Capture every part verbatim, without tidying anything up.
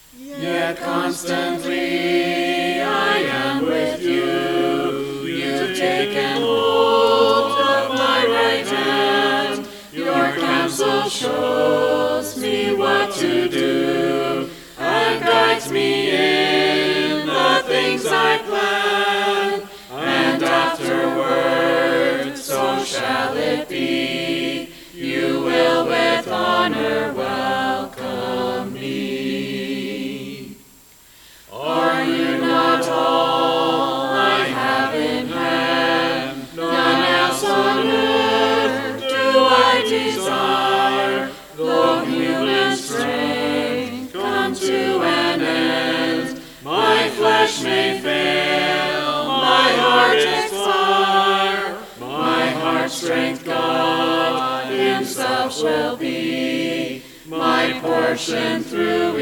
Yet constantly I am with you. You've taken hold of my right hand. Your counsel shows me what to do and guides me in the things I plan. And afterward, so shall it be. You will with honor welcome me. Are you not all I have in hand? None else on earth do I desire. Though human strength come to an end, my flesh may fail, my heart expire. My heart's strength God Himself will be, my portion through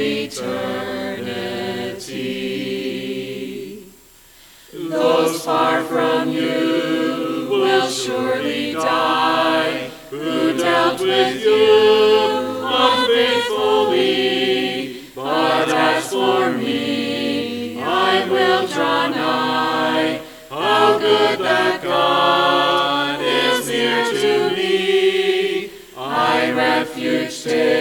eternity. Those far from you will surely die, who dealt with you unfaithfully. But as for me, I will draw nigh. How good that God is near to me! I refuge take.